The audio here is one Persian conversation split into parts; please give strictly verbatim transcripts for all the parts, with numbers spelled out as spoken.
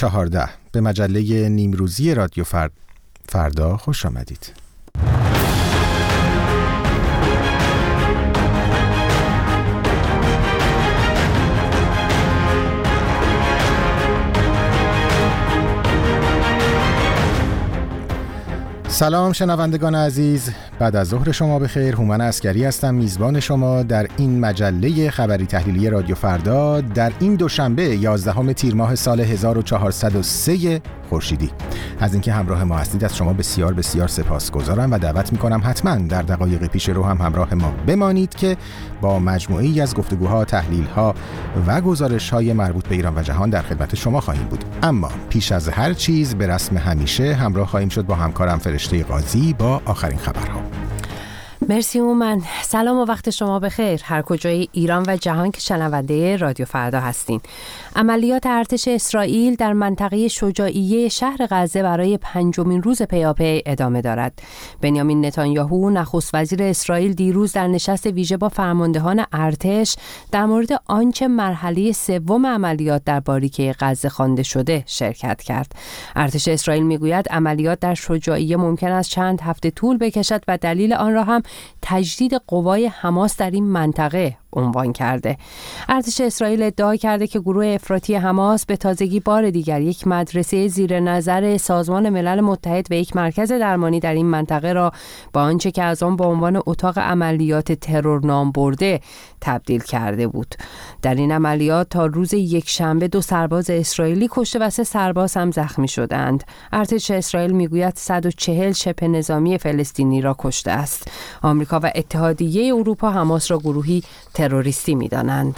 چهارده به مجله نیمروزی رادیو فرد... فردا خوش آمدید. سلام شنوندگان عزیز، بعد از ظهر شما بخیر. هومن عسکری هستم، میزبان شما در این مجله خبری تحلیلی رادیو فردا در این دوشنبه یازدهم تیر ماه سال هزار و چهارصد و سه خورشیدی. از اینکه همراه ما هستید از شما بسیار بسیار سپاسگزارم و دعوت میکنم حتما در دقایق پیش رو هم همراه ما بمانید که با مجموعه‌ای از گفتگوها، تحلیل‌ها و گزارش‌های مربوط به ایران و جهان در خدمت شما خواهیم بود. اما پیش از هر چیز به رسم همیشه همراه خواهیم شد با همکارم فرشته قاضی با آخرین خبرها. مرسی اومن. سلام و وقت شما بخیر هر کجای ایران و جهان که شنونده رادیو فردا هستین. عملیات ارتش اسرائیل در منطقه شجاعیه شهر غزه برای پنجمین روز پیاپی ادامه دارد. بنیامین نتانیاهو نخست وزیر اسرائیل دیروز در نشست ویژه با فرماندهان ارتش در مورد آنچه مرحله سوم عملیات در باریکه غزه خوانده شده شرکت کرد. ارتش اسرائیل میگوید عملیات در شجاعیه ممکن است چند هفته طول بکشد و دلیل آن را هم تجدید قوای حماس در این منطقه عنوان کرده. ارتش اسرائیل ادعا کرده که گروه افراطی حماس به تازگی بار دیگر یک مدرسه زیر نظر سازمان ملل متحد و یک مرکز درمانی در این منطقه را با آنچه که از آن با عنوان اتاق عملیات ترور نام برده تبدیل کرده بود. در این عملیات تا روز یک شنبه دو سرباز اسرائیلی کشته و سه سرباز هم زخمی شدند. ارتش اسرائیل میگوید صد و چهل شبه نظامی فلسطینی را کشته است. آمریکا و اتحادیه اروپا حماس را گروهی تروریستی می‌دانند.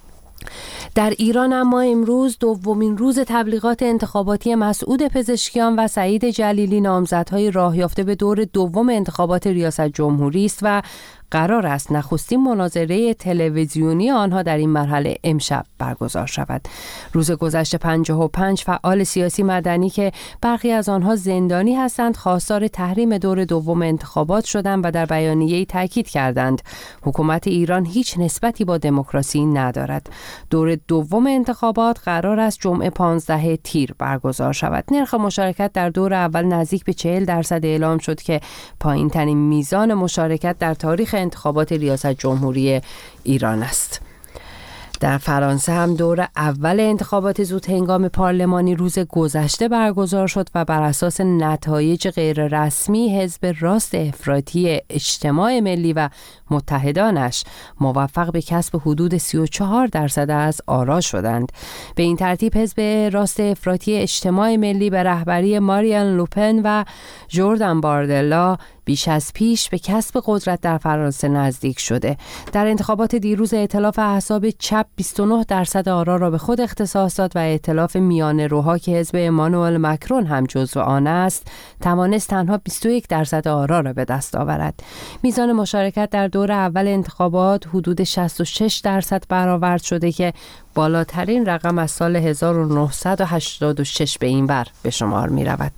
در ایران اما امروز دومین روز تبلیغات انتخاباتی مسعود پزشکیان و سعید جلیلی نامزدهای راه یافته به دور دوم انتخابات ریاست جمهوری است و قرار است نخستین مناظره تلویزیونی آنها در این مرحله امشب برگزار شود. روز گذشته پنجاه و پنج فعال سیاسی مدنی که برخی از آنها زندانی هستند خواستار تحریم دور دوم انتخابات شدند و در بیانیه‌ای تاکید کردند حکومت ایران هیچ نسبتی با دموکراسی ندارد. دور دوم انتخابات قرار است جمعه پانزدهم تیر برگزار شود. نرخ مشارکت در دور اول نزدیک به چهل درصد اعلام شد که پایین‌ترین میزان مشارکت در تاریخ انتخابات ریاست جمهوری ایران است. در فرانسه هم دور اول انتخابات زود هنگام پارلمانی روز گذشته برگزار شد و بر اساس نتایج غیر رسمی حزب راست افراطی اجتماع ملی و متحدانش موفق به کسب حدود سی و چهار درصد از آرا شدند. به این ترتیب حزب راست افراطی اجتماع ملی به رهبری مارین لوپن و جردن باردلا بیش از پیش به کسب قدرت در فرانسه نزدیک شده. در انتخابات دیروز ائتلاف احزاب چپ بیست و نه درصد آرا را به خود اختصاص داد و ائتلاف میانه روها که حزب امانوئل مکرون هم جزو آن است توانست تنها بیست و یک درصد آرا را به دست آورد. میزان مشارکت در دور اول انتخابات حدود شصت و شش درصد برآورد شده که بالاترین رقم از سال هزار و نهصد و هشتاد و شش به این ور به شمار می رود.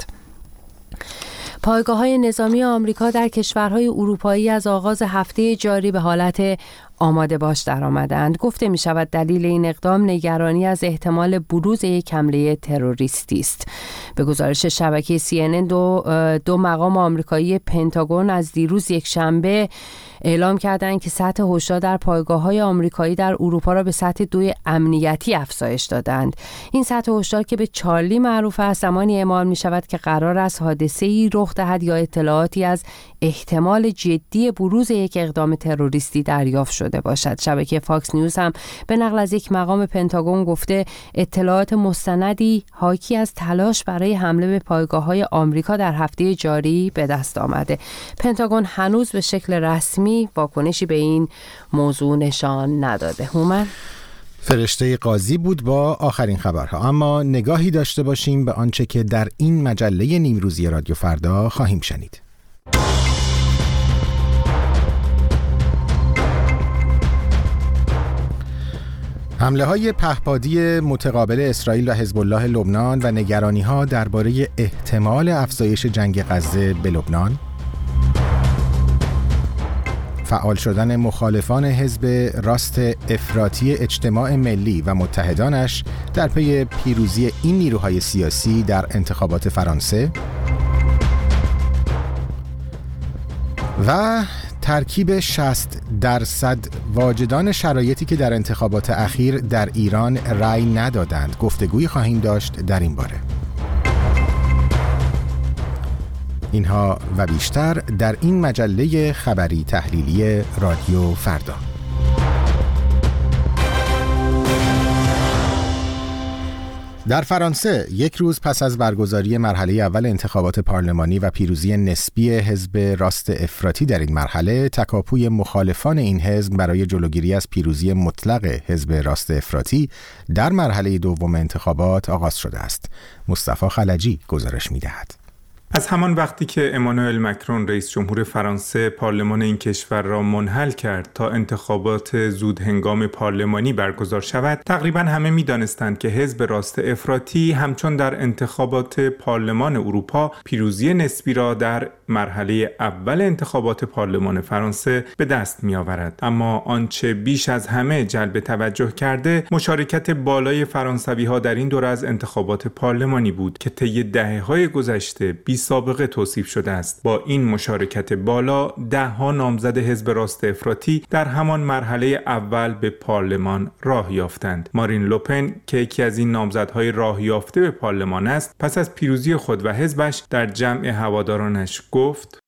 پایگاه‌های نظامی آمریکا در کشورهای اروپایی از آغاز هفته جاری به حالت آماده باش در آمدند. گفته می شود دلیل این اقدام نگرانی از احتمال بروز یک حمله تروریستی است. به گزارش شبکه سی ان ان دو, دو مقام آمریکایی پنتاگون از دیروز یک شنبه اعلام کردند که سطح هشدار در پایگاه‌های آمریکایی در اروپا را به سطح دوی امنیتی افزایش دادند. این سطح هشدار که به چارلی معروف است زمانی اعمال می شود که قرار است حادثه‌ای رخ دهد یا اطلاعاتی از احتمال جدی بروز یک اقدام تروریستی دریافت شده باشد. شبکه فاکس نیوز هم به نقل از یک مقام پنتاگون گفته اطلاعات مستندی حاکی از تلاش برای حمله به پایگاه‌های آمریکا در هفته جاری به دست آمده. پنتاگون هنوز به شکل رسمی واکنشی به این موضوع نشان نداده. هومن فرشته قاضی بود با آخرین خبرها. اما نگاهی داشته باشیم به آنچه که در این مجله نیمروزی رادیو فردا خواهیم شنید. حمله های پهپادی متقابل اسرائیل و حزب الله لبنان و نگرانی ها درباره احتمال افزایش جنگ غزه به لبنان. فعال شدن مخالفان حزب راست افراطی اجتماع ملی و متحدانش در پی پیروزی این نیروهای سیاسی در انتخابات فرانسه و ترکیب شصت درصد واجدان شرایطی که در انتخابات اخیر در ایران رأی ندادند. گفتگویی خواهیم داشت در این باره. اینها و بیشتر در این مجله خبری تحلیلی رادیو فردا. در فرانسه یک روز پس از برگزاری مرحله اول انتخابات پارلمانی و پیروزی نسبی حزب راست افراطی در این مرحله، تکاپوی مخالفان این حزب برای جلوگیری از پیروزی مطلق حزب راست افراطی در مرحله دوم انتخابات آغاز شده است. مصطفی خلجی گزارش می‌دهد. از همان وقتی که امانوئل مکرون رئیس جمهور فرانسه پارلمان این کشور را منحل کرد تا انتخابات زود هنگام پارلمانی برگزار شود، تقریبا همه می‌دانستند که حزب راست افراطی همچون در انتخابات پارلمان اروپا پیروزی نسبی را در مرحله اول انتخابات پارلمان فرانسه به دست می‌آورد. اما آنچه بیش از همه جلب توجه کرده، مشارکت بالای فرانسوی‌ها در این دوره از انتخابات پارلمانی بود که طی دهه‌های گذشته بی سابقه توصیف شده است. با این مشارکت بالا، ده ها نامزد حزب راست افراطی در همان مرحله اول به پارلمان راه یافتند. مارین لوپن که یکی از این نامزدهای راه یافته به پارلمان است، پس از پیروزی خود و حزبش در جمع هوادارانش گفت: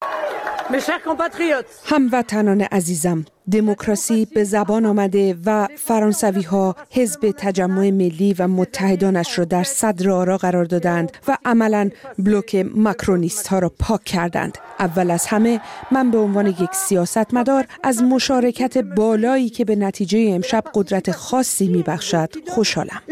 هموطنان عزیزم، دموکراسی به زبان آمده و فرانسوی ها حزب تجمع ملی و متحدانش را در صدر آرا قرار دادند و عملاً بلوک ماکرونیست ها را پاک کردند. اول از همه من به عنوان یک سیاستمدار از مشارکت بالایی که به نتیجه امشب قدرت خاصی میبخشد خوشحالم.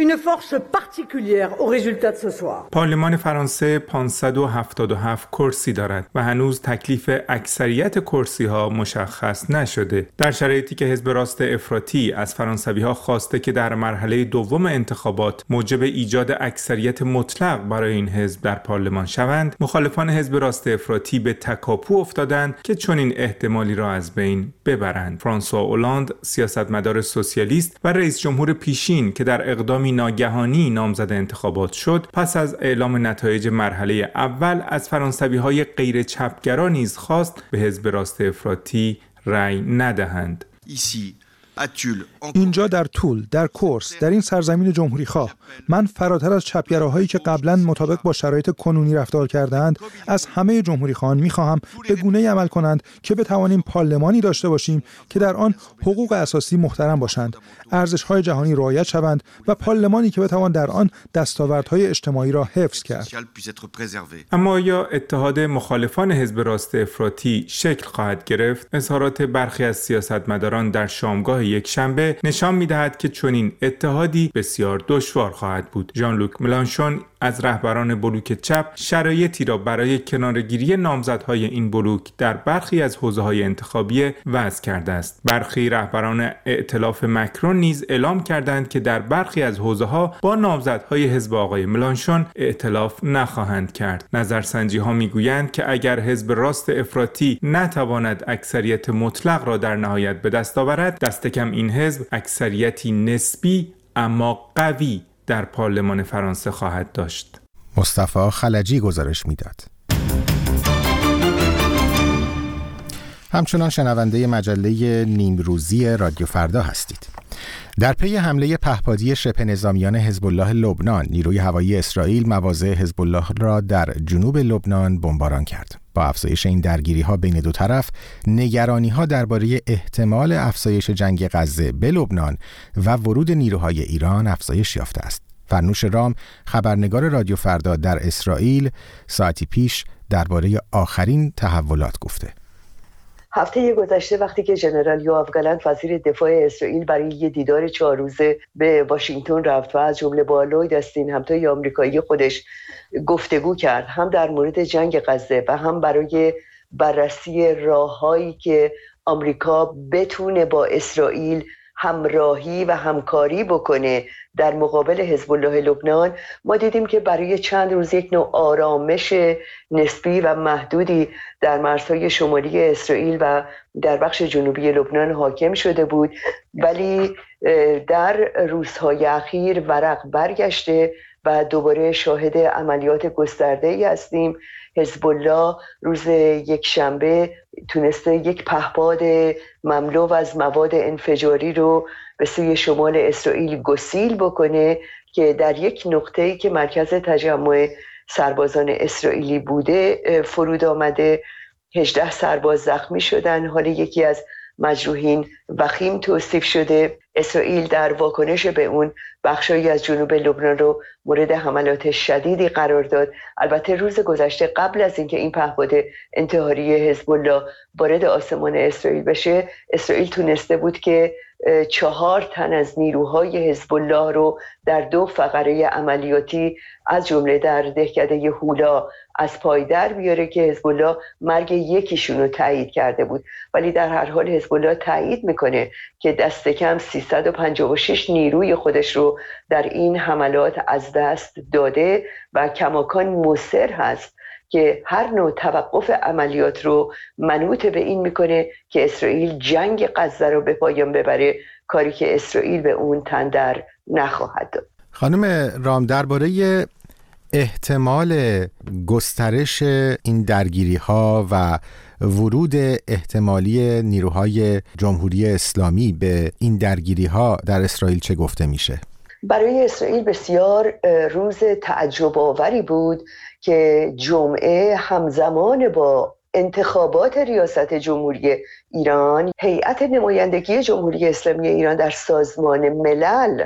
پارلمان فرانسه پانصد و هفتاد و هفت کرسی دارد و هنوز تکلیف اکثریت کرسی ها مشخص نشده. در شرایطی که حزب راست افراطی از فرانسوی ها خواسته که در مرحله دوم انتخابات موجب ایجاد اکثریت مطلق برای این حزب در پارلمان شوند، مخالفان حزب راست افراطی به تکاپو افتادند که چنین احتمالی را از بین ببرند. فرانسوا اولاند، سیاستمدار سوسیالیست و رئیس جمهور پیشین که در اقدامی ناگهانی نامزد انتخابات شد، پس از اعلام نتایج مرحله اول از فرانسوی‌های غیر چپگرا نیز خواست به حزب راست افراطی رأی ندهند. اینجا در طول، در کورس، در این سرزمین جمهوری خواه، من فراتر از چپگراهایی که قبلا مطابق با شرایط کنونی رفتار کردند، از همه جمهوری خواهان میخواهم به گونه‌ای عمل کنند که بتوانیم پارلمانی داشته باشیم که در آن حقوق اساسی محترم باشند، ارزش‌های جهانی رعایت شوند و پارلمانی که بتوان در آن دستاوردهای اجتماعی را حفظ کرد. اما آیا اتحاد مخالفان حزب راست افراطی شکل خواهد گرفت؟ اظهارات برخی از سیاستمداران در شامگاه یک شنبه نشان می‌دهد که چنین اتحادی بسیار دشوار خواهد بود. ژان لوک ملانشون از رهبران بلوک چپ شرایطی را برای کناره‌گیری نامزدهای این بلوک در برخی از حوزه‌های انتخابی وضع کرده است. برخی رهبران ائتلاف مکرون نیز اعلام کردند که در برخی از حوزه‌ها با نامزدهای حزب آقای ملانشون ائتلاف نخواهند کرد. نظرسنجی‌ها می‌گویند که اگر حزب راست افراطی نتواند اکثریت مطلق را در نهایت به دست آورد، دست کم این حزب اکثریتی نسبی اما قوی در پارلمان فرانسه خواهد داشت. مصطفی خلجی گزارش میداد. همچنان شنونده مجله نیمروزی رادیو فردا هستید. در پی حمله پهپادی شبه نظامیان حزب الله لبنان، نیروی هوایی اسرائیل مواضع حزب الله را در جنوب لبنان بمباران کرد. با افزایش این درگیری‌ها بین دو طرف، نگرانی‌ها درباره احتمال افزایش جنگ غزه به لبنان و ورود نیروهای ایران افزایش یافته است. فرنوش رام، خبرنگار رادیو فردا در اسرائیل، ساعتی پیش درباره آخرین تحولات گفته. هفته گذشته وقتی که ژنرال یوآف گالانت وزیر دفاع اسرائیل برای یه دیدار چهار روزه به واشنگتن رفت و از جمله با لوید استین همتای آمریکایی خودش گفتگو کرد، هم در مورد جنگ غزه و هم برای بررسی راههایی که آمریکا بتونه با اسرائیل همراهی و همکاری بکنه در مقابل حزب الله لبنان، ما دیدیم که برای چند روز یک نوع آرامش نسبی و محدودی در مرزهای شمالی اسرائیل و در بخش جنوبی لبنان حاکم شده بود، ولی در روزهای اخیر ورق برگشته و دوباره شاهد عملیات گسترده‌ای هستیم. حزب الله روز یک شنبه تونسته یک پهپاد مملو از مواد انفجاری رو به سوی شمال اسرائیل گسیل بکنه که در یک نقطه‌ای که مرکز تجمع سربازان اسرائیلی بوده فرود آمده. هجده سرباز زخمی شدن، حال یکی از مجروحین وخیم توصیف شده. اسرائیل در واکنش به اون بخشایی از جنوب لبنان رو مورد حملات شدیدی قرار داد. البته روز گذشته قبل از اینکه این پهپاد انتحاری حزب الله وارد آسمان اسرائیل بشه، اسرائیل تونسته بود که چهار تن از نیروهای حزب الله رو در دو فقره عملیاتی از جمله در دهکده هولا از پای در بیاره که حزب الله مرگ یکیشون رو تایید کرده بود، ولی در هر حال حزب الله تایید میکنه که دست کم سیصد و پنجاه و شش نیروی خودش رو در این حملات از دست داده و کماکان مصر هست که هر نوع توقف عملیات رو منوط به این میکنه که اسرائیل جنگ غزه رو به پایان ببره، کاری که اسرائیل به اون تن در نخواهد داد. خانم رام، درباره احتمال گسترش این درگیری ها و ورود احتمالی نیروهای جمهوری اسلامی به این درگیری ها در اسرائیل چه گفته میشه؟ برای اسرائیل بسیار روز تعجب آوری بود که جمعه همزمان با انتخابات ریاست جمهوری ایران، هیئت نمایندگی جمهوری اسلامی ایران در سازمان ملل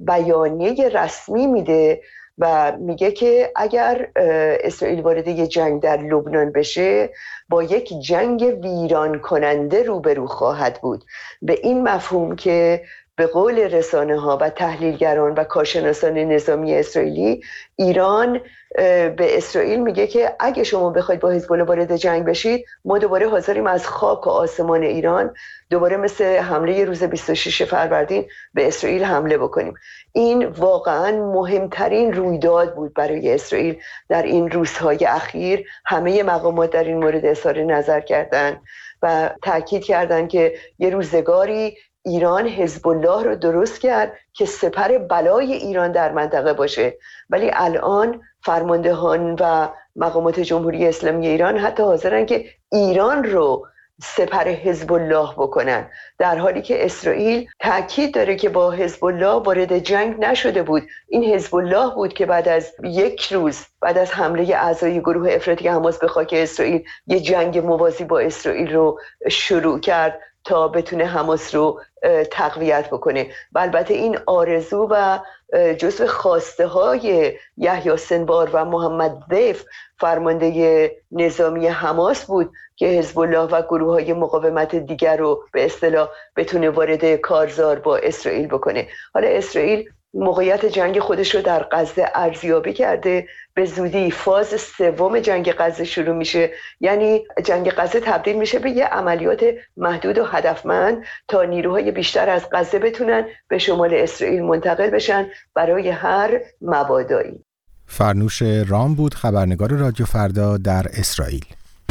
بیانیه رسمی میده و میگه که اگر اسرائیل وارد یه جنگ در لبنان بشه با یک جنگ ویران کننده روبرو خواهد بود، به این مفهوم که به قول رسانه ها و تحلیلگران و کارشناسان نظامی اسرائیلی، ایران به اسرائیل میگه که اگه شما بخواید با حزب الله وارد جنگ بشید، ما دوباره حاضریم از خاک و آسمان ایران دوباره مثل حمله روز بیست و شش فروردین به اسرائیل حمله بکنیم. این واقعا مهمترین رویداد بود برای اسرائیل در این روزهای اخیر. همه مقامات در این مورد اظهار نظر کردند و تاکید کردند که یه روزگاری ایران حزب الله رو درست کرد که سپر بلای ایران در منطقه باشه، ولی الان فرماندهان و مقامات جمهوری اسلامی ایران حتی حاضرن که ایران رو سپر حزب الله بکنن، در حالی که اسرائیل تاکید داره که با حزب الله وارد جنگ نشده بود. این حزب الله بود که بعد از یک روز بعد از حمله اعضای گروه افراطی حماس به خاک اسرائیل یه جنگ موازی با اسرائیل رو شروع کرد تا بتونه حماس رو تقویت بکنه. و البته این آرزو و جزو خواسته های یحیی سنوار و محمد ضیف فرمانده نظامی حماس بود که حزب الله و گروه های مقاومت دیگر رو به اصطلاح بتونه وارد کارزار با اسرائیل بکنه. حالا اسرائیل موقعیت جنگ خودش رو در غزه ارزیابی کرده، به زودی فاز سوم جنگ غزه شروع میشه، یعنی جنگ غزه تبدیل میشه به یه عملیات محدود و هدفمند تا نیروهای بیشتر از غزه بتونن به شمال اسرائیل منتقل بشن برای هر مبادایی. فرنوش رام بود، خبرنگار رادیو فردا در اسرائیل.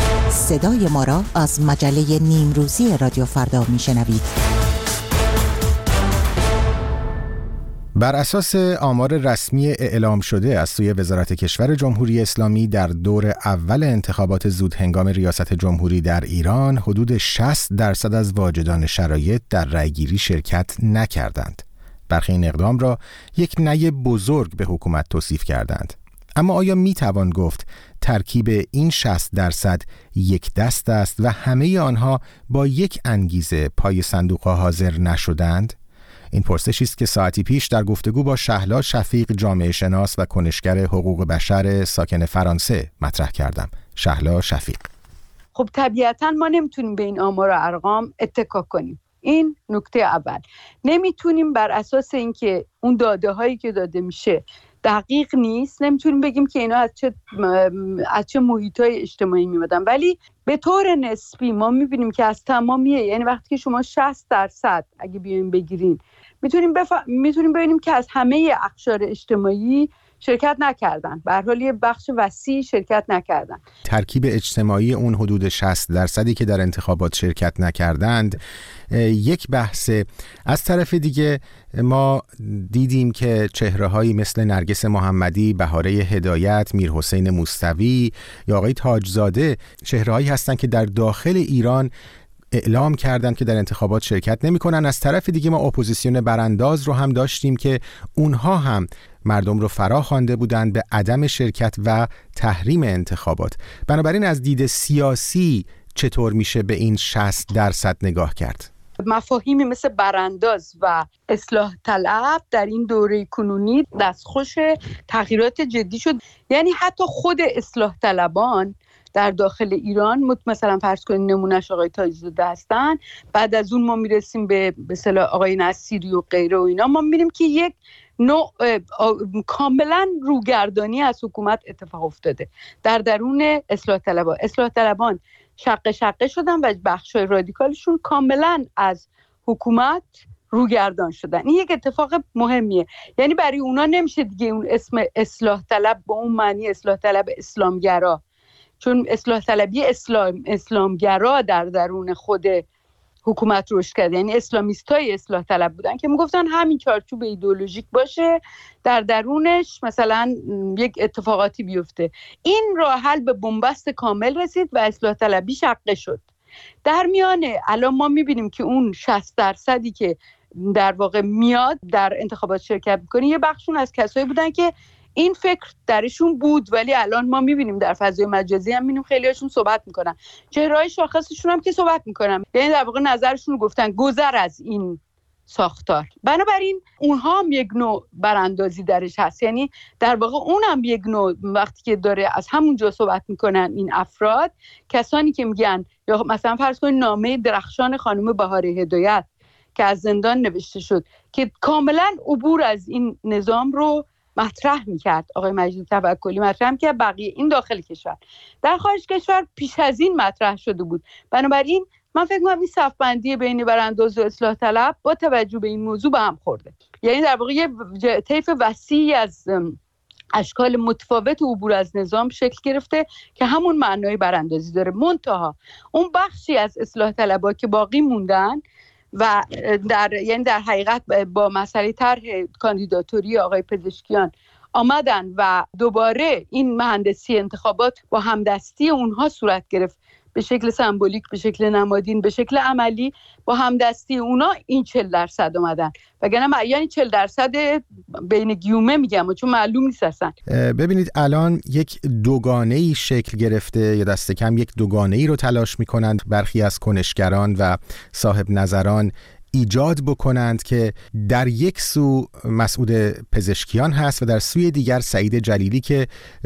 صدای ما را از مجله نیمروزی رادیو فردا میشنوید. بر اساس آمار رسمی اعلام شده از سوی وزارت کشور جمهوری اسلامی، در دور اول انتخابات زود هنگام ریاست جمهوری در ایران حدود شصت درصد از واجدان شرایط در رأیگیری شرکت نکردند. برخی این اقدام را یک نی بزرگ به حکومت توصیف کردند. اما آیا می توان گفت ترکیب این شصت درصد یک دست است و همه آنها با یک انگیزه پای صندوق‌ها حاضر نشدند؟ این پرسشی است که ساعتی پیش در گفتگو با شهلا شفیق، جامعه شناس و کنشگر حقوق بشر ساکن فرانسه مطرح کردم. شهلا شفیق: خب طبیعتاً ما نمیتونیم به این آمار و ارقام اتکا کنیم. این نکته اول. نمیتونیم بر اساس اینکه اون داده هایی که داده میشه دقیق نیست. نمیتونیم بگیم که اینا از چه از چه محیطای اجتماعی میمدن، ولی به طور نسبی ما میبینیم که از تمامیه، یعنی وقتی که شما شصت درصد اگه بیایم بگیرین، میتونیم بف... میتونیم ببینیم که از همه اقشار اجتماعی شرکت نکردن. به هر حال یه بخش وسیع شرکت نکردن. ترکیب اجتماعی اون حدود شصت درصدی که در انتخابات شرکت نکردند یک بحثه. از طرف دیگه ما دیدیم که چهره‌هایی مثل نرگس محمدی، بهاره هدایت، میرحسین موسوی یا آقای تاجزاده چهره‌هایی هستند که در داخل ایران اعلام کردند که در انتخابات شرکت نمی‌کنن. از طرف دیگه ما اپوزیسیون برانداز رو هم داشتیم که اونها هم مردم رو فرا خوانده بودند به عدم شرکت و تحریم انتخابات. بنابراین از دید سیاسی چطور میشه به این شصت درصد نگاه کرد؟ مفاهیمی مثل برانداز و اصلاح طلب در این دوره کنونی دستخوش تغییرات جدی شد. یعنی حتی خود اصلاح طلبان در داخل ایران، مثلا فرض کنید نمونهش آقای تاجزاده هستن، بعد از اون ما میرسیم به به اصطلاح آقای نصیری و غیره و اینا، ما میبینیم که یک نوع کاملا روگردانی از حکومت اتفاق افتاده در درون اصلاح طلبان. اصلاح طلبان شقه شقه شدن و بخشای رادیکالشون کاملا از حکومت روگردان شدن. این یک اتفاق مهمیه. یعنی برای اونا نمیشه دیگه اون اسم اصلاح طلب به اون معنی اصلاح طلب اسلامگرا، چون اصلاح طلبی اسلام اسلامگرا در درون خود حکومت رشد کرد. یعنی اسلامیستای اصلاح طلب بودن که میگفتن همین چارچوب ایدئولوژیک باشه، در درونش مثلا یک اتفاقاتی بیفته. این راه حل به بنبست کامل رسید و اصلاح طلبی شقه شد. در میانه الان ما میبینیم که اون شصت درصدی که در واقع میاد در انتخابات شرکت میکنه، یه بخشون از کسایی بودن که این فکر درشون بود، ولی الان ما میبینیم در فضای مجازی هم میبینیم خیلی هاشون صحبت میکنن، چهرهای شاخصشون هم که صحبت میکنن، یعنی در واقع نظرشون رو گفتن گذر از این ساختار. بنابراین اونها هم یک نوع براندازی درش هست. یعنی در واقع اون هم یک نوع وقتی که داره از همونجا صحبت میکنن این افراد، کسانی که میگن، یا مثلا فرض کنید نامه درخشان خانم بهاره هدایت که از زندان نوشته شد که کاملا عبور از این نظام رو مطرح میکرد، آقای مجید توکلی مطرح میکرد، بقیه این داخل کشور. در خارج کشور پیش از این مطرح شده بود. بنابراین من فکر می‌کنم این صف‌بندی بین برانداز و اصلاح طلب با توجه به این موضوع به هم خورده. یعنی در واقع یه طیف وسیعی از اشکال متفاوت عبور از نظام شکل گرفته که همون معنای براندازی داره. منتها اون بخشی از اصلاح طلبا که باقی موندن و در یعنی در حقیقت با مسئله طرح کاندیداتوری آقای پزشکیان آمدن و دوباره این مهندسی انتخابات با همدستی اونها صورت گرفت، به شکل سمبولیک، به شکل نمادین، به شکل عملی. با همدستی اونا این چهل درصد اومدن، وگرنه یعنی چهل درصد بین گیومه میگم چون معلوم نیست اصلا. ببینید الان یک دوگانه‌ای شکل گرفته، یا دست کم یک دوگانه‌ای رو تلاش میکنند برخی از کنشگران و صاحب نظران ایجاد بکنند که در یک سو مسعود پزشکیان هست و در سوی دیگر سعید جلیلی که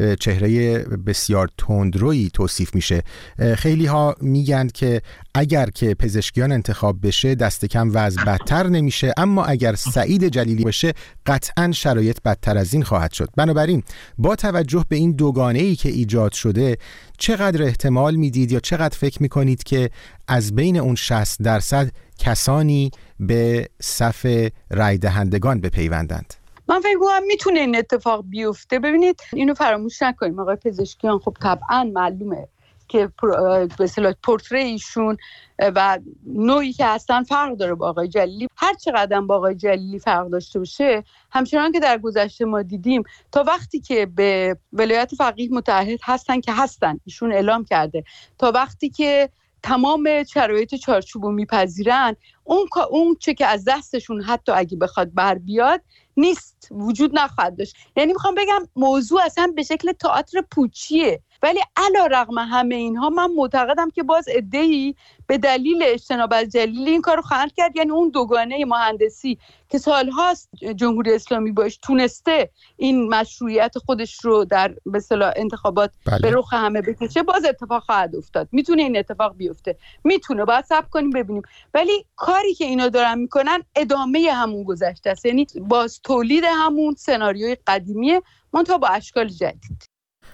چهره بسیار تندرویی توصیف میشه. خیلی ها میگن که اگر که پزشکیان انتخاب بشه دست کم وضع بدتر نمیشه، اما اگر سعید جلیلی بشه قطعا شرایط بدتر از این خواهد شد. بنابراین با توجه به این دوگانه‌ای که ایجاد شده، چقدر احتمال میدید یا چقدر فکر میکنید که از بین اون شصت درصد کسانی به صف رای دهندگان بپیوندند؟ من فکر می‌کنم میتونه این اتفاق بیفته. ببینید اینو فراموش نکنیم، آقای پزشکیان خب طبعا معلومه که به اصطلاح پورتری ایشون و نوعی که هستن فرق داره با آقای جلیلی. هر چقدر با آقای جلیلی فرق داشته باشه، همچنان که در گذشته ما دیدیم تا وقتی که به ولایت فقیه متعهد هستن که هستن، ایشون اعلام کرده، تا وقتی که تمام شرایط چارچوبو میپذیرن، اون اون چه که از دستشون حتی اگه بخواد بر بیاد نیست، وجود نخواهد داشت. یعنی میخوام بگم موضوع اصلا به شکل تئاتر پوچیه ولی علیرغم همه اینها من معتقدم که باز عده‌ای به دلیل اجتناب از جلیل این کارو خواهند کرد. یعنی اون دوگانه مهندسی که سالهاست جمهوری اسلامی باش تونسته این مشروعیت خودش رو در به اصطلاح انتخابات بله. به رخ همه بکشه، باز اتفاق خواهد افتاد. میتونه این اتفاق بیفته، میتونه، باید صبر کنیم ببینیم. ولی کاری که اینا دارن میکنن ادامه همون گذشته است، یعنی باز تولید همون سناریوی قدیمیه منتها با اشکال جدید.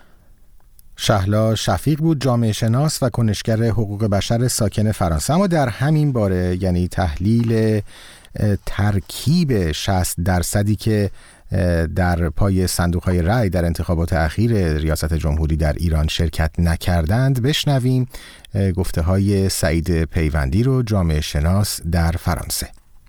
شهلا شفیق بود، جامعه شناس و کنشگر حقوق بشر ساکن فرانسه. اما در همین باره، یعنی تحلیل ترکیب شصت درصدی که در پای صندوق‌های رای در انتخابات اخیر ریاست جمهوری در ایران شرکت نکردند، بشنویم گفته‌های سعید پیوندی رو، جامعه شناس در فرانسه.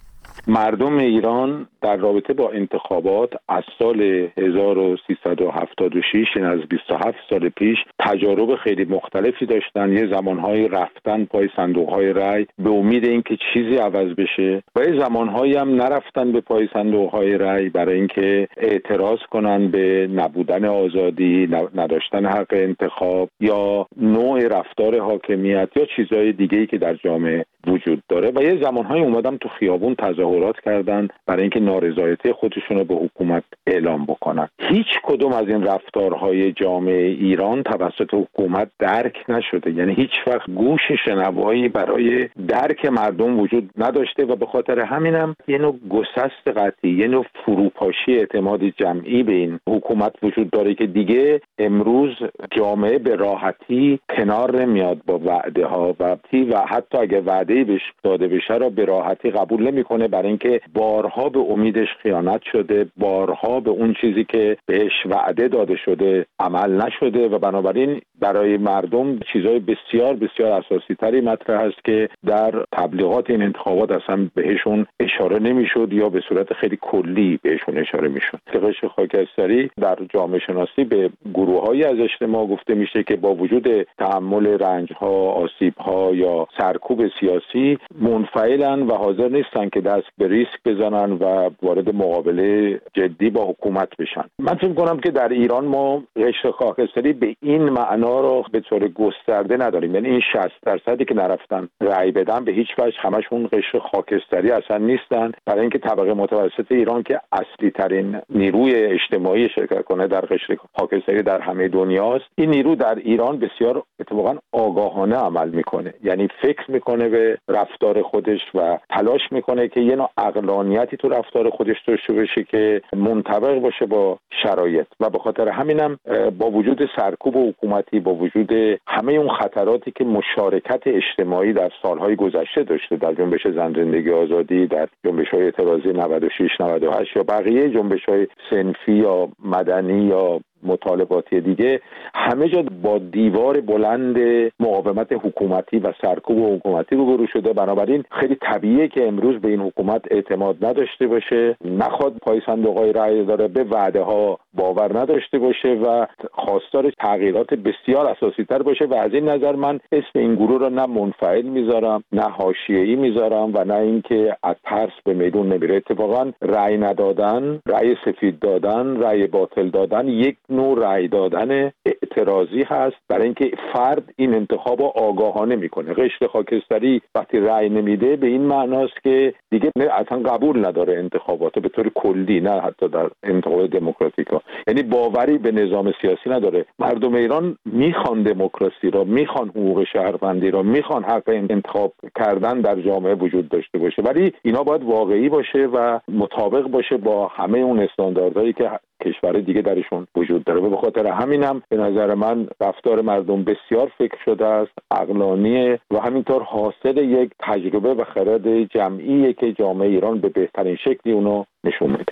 مردم ایران در رابطه با انتخابات از سال هزار و سیصد و هفتاد و شش، یعنی از بیست و هفت سال پیش، تجارب خیلی مختلفی داشتن. یه زمانهایی رفتن پای صندوق‌های رای به امید اینکه چیزی عوض بشه و یه زمانهایی هم نرفتن به پای صندوق‌های رای برای اینکه اعتراض کنن به نبودن آزادی، نداشتن حق انتخاب یا نوع رفتار حاکمیت یا چیزهای دیگه‌ای که در جامعه وجود داره. و یه زمانهایی اومدن تو خیابون تظاهرات کردن برای اینکه نارضایتی خودشون رو به حکومت اعلام بکنن. هیچ کدوم از این رفتارهای جامعه ایران توسط حکومت درک نشده، یعنی هیچ وقت گوش شنوایی برای درک مردم وجود نداشته و به خاطر همینم یه نوع گسست قطعی، یه نوع فروپاشی اعتماد جمعی به این حکومت وجود داره که دیگه امروز جامعه به راحتی کنار نمیاد با وعده ها و و حتی اگه وعده بهش داده بشه را به راحتی قبول نمیکنه، برای اینکه بارها به امیدش خیانت شده، بارها به اون چیزی که بهش وعده داده شده عمل نشده و بنابراین برای مردم چیزهای بسیار بسیار اساسی تری مطرح است که در تبلیغات این انتخابات اصلا بهشون اشاره نمیشد یا به صورت خیلی کلی بهشون اشاره میشد. قشر خاکستری در جامعه شناسی به گروه‌هایی از اجتماع گفته میشه که با وجود تحمل رنج‌ها، آسیب‌ها یا سرکوب سیاسی منفعلن و حاضر نیستن که دست به ریسک بزنن و وارد مقابله جدی با حکومت بشن. من فکر می‌کنم که در ایران ما قشر خاکستری به این معنا رو به طور گسترده نداریم، یعنی این شصت درصدی که نرفتن رأی بدن به هیچ وجه همشون قشر خاکستری اصلا نیستن، برای اینکه طبقه متوسط ایران که اصلی ترین نیروی اجتماعی شرکت کنه در قشر خاکستری در همه دنیاست، این نیرو در ایران بسیار اتفاقا آگاهانه عمل میکنه، یعنی فکر میکنه به رفتار خودش و تلاش میکنه که یه نوع عقلانیتی تو رفتار خودش داشته باشه که منطبق باشه با شرایط و به خاطر همینم با وجود سرکوب حکومتی، با وجود همه اون خطراتی که مشارکت اجتماعی در سالهای گذشته داشته، در جنبش زن زندگی آزادی، در جنبش‌های اعتراضی نود و شش نود و هشت یا بقیه جنبش‌های صنفی یا مدنی یا مطالباتی دیگه، همه جا با دیوار بلند مقاومت حکومتی و سرکوب حکومتی روبرو شده. بنابراین خیلی طبیعیه که امروز به این حکومت اعتماد نداشته باشه، نخواد پای صندوق‌های رأی داره، به وعده ها باور نداشته باشه و خواستار تغییرات بسیار اساسی تر باشه و از این نظر من اسم این گروه را نه منفعل میذارم، نه حاشیه‌ای میذارم و نه اینکه از ترس به میدون نمیره. اتفاقا رأی ندادن، رأی سفید دادن، رأی باطل دادن یک نوع رأی دادن اعتراضی هست، برای اینکه فرد این انتخاب آگاهانه میکنه. قشر خاکستری وقتی رأی نمیده به این معناست که دیگه اصلا قبول نداره انتخابات به طور کلی، نه حتی در انتخابات دموکراتیک ها، یعنی باوری به نظام سیاسی نداره. مردم ایران میخوان دموکراسی را، میخوان حقوق شهروندی را، میخوان حق انتخاب کردن در جامعه وجود داشته باشه، ولی اینا باید واقعی باشه و مطابق باشه با همه اون استانداردهایی که کشور دیگه درشون وجود داره. و به خاطر همینم به نظر من رفتار مردم بسیار فکر شده است، عقلانیه و همینطور حاصل یک تجربه و خرد جمعیه که جامعه ایران به بهترین شکلی اونو نشون میده.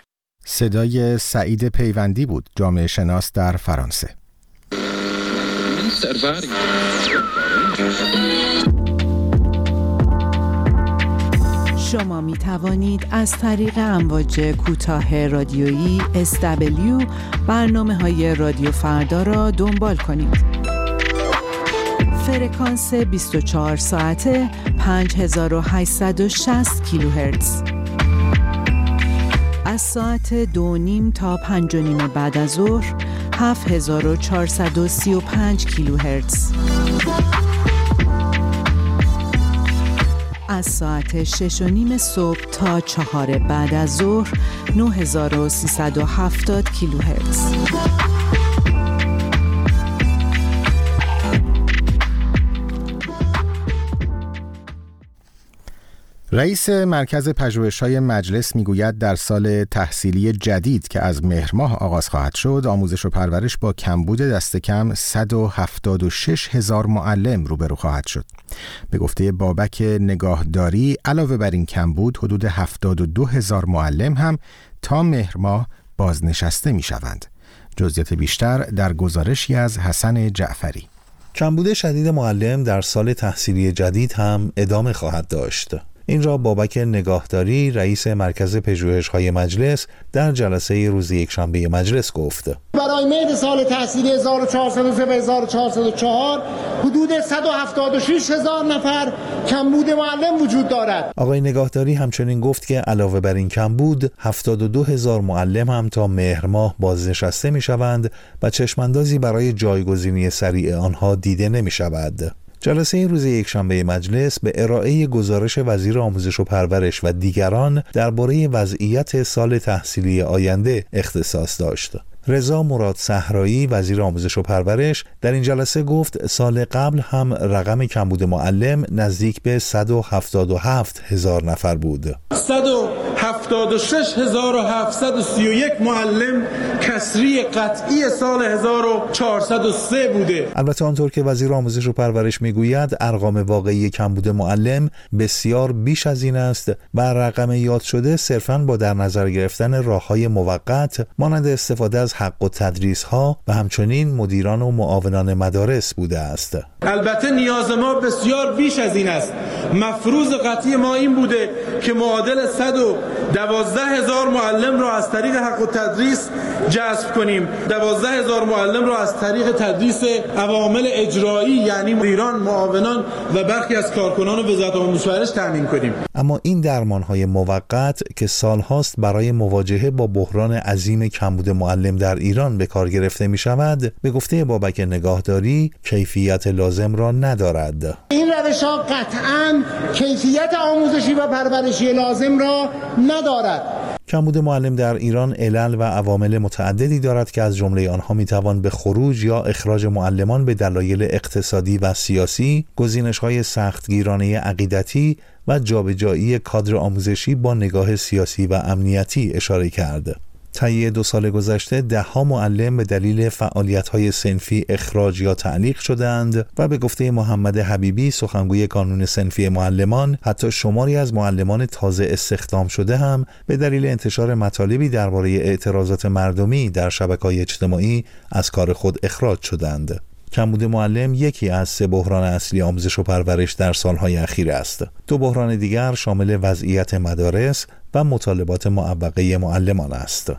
صدای سعید پیوندی بود، جامعه شناس در فرانسه. شما می توانید از طریق امواج کوتاه رادیویی اس دبلیو برنامه های رادیو فردا را دنبال کنید. فرکانس بیست و چهار ساعته پنج هزار و هشتصد و شصت کیلوهرتز. از ساعت دو نیم تا پنج و نیم بعد از ظهر هفت هزار و چهارصد و سی و پنج کیلوهرتز. از ساعت شش و نیم صبح تا چهار بعد از ظهر نه هزار و سیصد و هفتاد کیلوهرتز. رئیس مرکز پژوهش‌های مجلس میگوید در سال تحصیلی جدید که از مهر ماه آغاز خواهد شد، آموزش و پرورش با کمبود دست کم صد و هفتاد و شش هزار معلم روبرو خواهد شد. به گفته بابک نگاهداری، علاوه بر این کمبود، حدود هفتاد و دو هزار معلم هم تا مهر ماه بازنشسته می‌شوند. جزئیات بیشتر در گزارشی از حسن جعفری. کمبود شدید معلم در سال تحصیلی جدید هم ادامه خواهد داشت. این را بابک نگاهداری، رئیس مرکز پژوهش‌های مجلس، در جلسه روز یکشنبه مجلس گفت. برای مهر سال تحصیلی هزار و چهارصد و سه و هزار و چهارصد و چهار حدود صد و هفتاد و شش هزار نفر کمبود معلم وجود دارد. آقای نگاهداری همچنین گفت که علاوه بر این کمبود، هفتاد و دو هزار معلم هم تا مهر ماه بازنشسته می‌شوند و چشم‌اندازی برای جایگزینی سریع آنها دیده نمی‌شود. جلسه روز یکشنبه مجلس به ارائه گزارش وزیر آموزش و پرورش و دیگران درباره وضعیت سال تحصیلی آینده اختصاص داشت. رضا مراد صحرایی، وزیر آموزش و پرورش، در این جلسه گفت سال قبل هم رقم کمبود معلم نزدیک به صد و هفتاد و هفت هزار نفر بود. صد و هفتاد و شش هزار و هفتصد و سی و یک معلم کسری قطعی سال هزار و چهارصد و سه بوده. البته آنطور که وزیر آموزش و پرورش میگوید، ارقام واقعی کمبود معلم بسیار بیش از این است و رقم یاد شده صرفاً با در نظر گرفتن راه‌های موقت مانند استفاده از حق و تدریس ها و همچنین مدیران و معاونان مدارس بوده است. البته نیاز ما بسیار بیش از این است. مفروض قطعی ما این بوده که معادل صد و دوازده هزار معلم را از طریق حق و تدریس جذب کنیم، دوازده هزار معلم را از طریق تدریس عوامل اجرایی یعنی مدیران، معاونان و برخی از کارکنان وزارت آموزش و پرورش تامین کنیم. اما این درمان‌های موقت که سال‌هاست برای مواجهه با بحران عظیم کمبود معلم در ایران به کار گرفته می شود، به گفته بابک نگاهداری کیفیت لازم را ندارد. این روش‌ها قطعاً کیفیت آموزشی و پرورشی لازم را ندارد. کمبود معلم در ایران علل و عوامل متعددی دارد که از جمله آنها میتوان به خروج یا اخراج معلمان به دلایل اقتصادی و سیاسی، گزینش‌های سختگیرانه عقیدتی و جابجایی کادر آموزشی با نگاه سیاسی و امنیتی اشاره کرد. طی دو سال گذشته ده ها معلم به دلیل فعالیت‌های صنفی اخراج یا تعلیق شدند و به گفته محمد حبیبی، سخنگوی کانون صنفی معلمان، حتی شماری از معلمان تازه استخدام شده هم به دلیل انتشار مطالبی درباره اعتراضات مردمی در شبکه‌های اجتماعی از کار خود اخراج شدند. کمبود معلم یکی از سه بحران اصلی آموزش و پرورش در سالهای اخیر است. دو بحران دیگر شامل وضعیت مدارس و مطالبات معوقه معلمان است.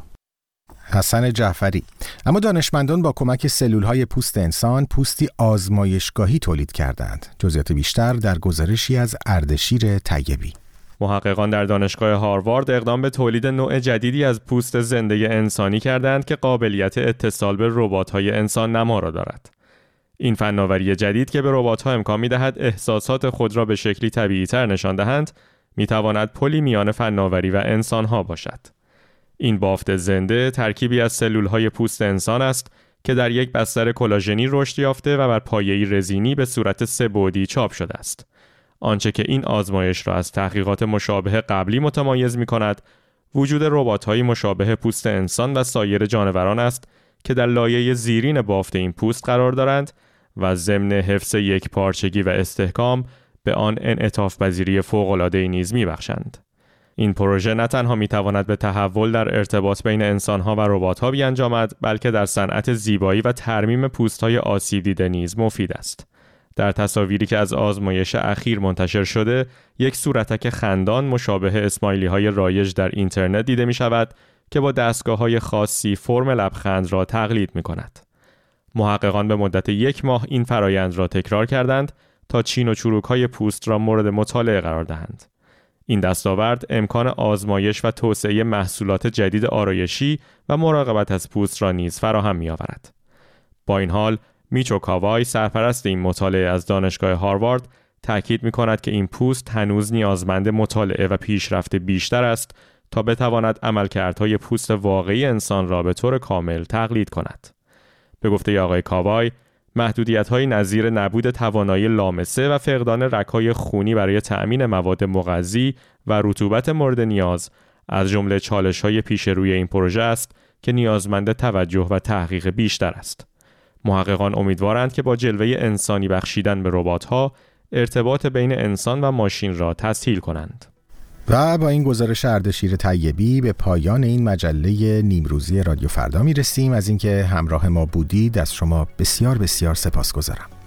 حسن جعفری. اما دانشمندان با کمک سلولهای پوست انسان پوستی آزمایشگاهی تولید کردند. جزئیات بیشتر در گزارشی از اردشیر طیبی. محققان در دانشگاه هاروارد اقدام به تولید نوع جدیدی از پوست زنده انسانی کردند که قابلیت اتصال به ربات‌های انسان نما را دارد. این فناوری جدید که به ربات‌ها امکان می‌دهد احساسات خود را به شکلی طبیعی‌تر نشان دهند، می‌تواند پلی میان فناوری و انسان‌ها باشد. این بافت زنده ترکیبی از سلول‌های پوست انسان است که در یک بستر کلاژنی رشد یافته و بر پایه‌ای رزینی به صورت سه بعدی چاپ شده است. آنچه که این آزمایش را از تحقیقات مشابه قبلی متمایز می‌کند، وجود ربات‌های مشابه پوست انسان و سایر جانوران است که در لایه زیرین بافت این پوست قرار دارند و ضمن حفظ یک پارچگی و استحکام به آن انعطاف پذیری فوق‌العاده‌ای نیز می‌بخشند. این پروژه نه تنها می‌تواند به تحول در ارتباط بین انسان‌ها و ربات‌ها بیانجامد، بلکه در صنعت زیبایی و ترمیم پوست‌های آسیب دیده نیز مفید است. در تصاویری که از آزمایش اخیر منتشر شده، یک صورتک خندان مشابه اسمایلی‌های رایج در اینترنت دیده می‌شود که با دستگاه‌های خاصی فرم لبخند را تقلید می‌کند. محققان به مدت یک ماه این فرایند را تکرار کردند تا چین و چروک‌های پوست را مورد مطالعه قرار دهند. این دستاورد امکان آزمایش و توسعه محصولات جدید آرایشی و مراقبت از پوست را نیز فراهم می‌آورد. با این حال، میچو کاوای سرپرست این مطالعه از دانشگاه هاروارد تأکید می‌کند که این پوست هنوز نیازمند مطالعه و پیشرفت بیشتر است تا بتواند عملکردهای پوست واقعی انسان را به طور کامل تقلید کند. به گفته آقای کاوای، محدودیت‌های نظیر نبود توانایی لامسه و فقدان رگ‌های خونی برای تأمین مواد مغذی و رطوبت مورد نیاز از جمله چالش‌های پیش روی این پروژه است که نیازمند توجه و تحقیق بیشتر است. محققان امیدوارند که با جلوه انسانی بخشیدن به ربات‌ها ارتباط بین انسان و ماشین را تسهیل کنند. و با این گزارش اردشیر طیبی به پایان این مجله نیمروزی رادیو فردا میرسیم. از اینکه همراه ما بودید از شما بسیار بسیار سپاسگزارم.